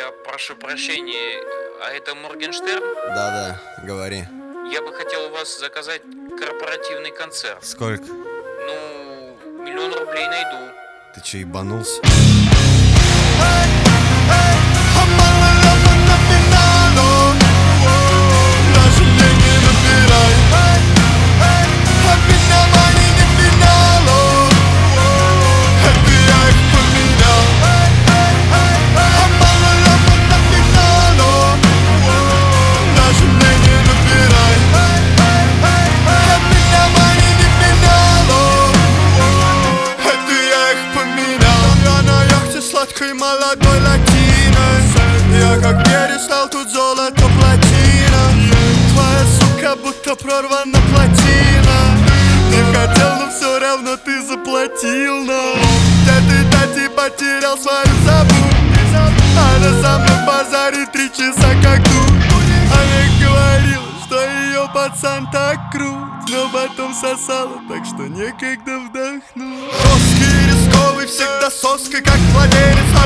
Я прошу прощения, а это Моргенштерн? Да-да, говори. Я бы хотел у вас заказать корпоративный концерт. Сколько? Ну, 1 000 000 рублей найду. Ты че, ебанулся? Сладкой молодой латиной я как перестал тут золото плотина. Твоя сука будто прорвана плотина. Не хотел, но все равно ты заплатил нам. Где ты, тати, потерял свою забу? Она со мной базарит 3 часа как тут. Она говорила, что ее пацан так крут, но потом сосала, так что некогда вдохнуть. Жесткий, рисковый, всегда соской, как владелец.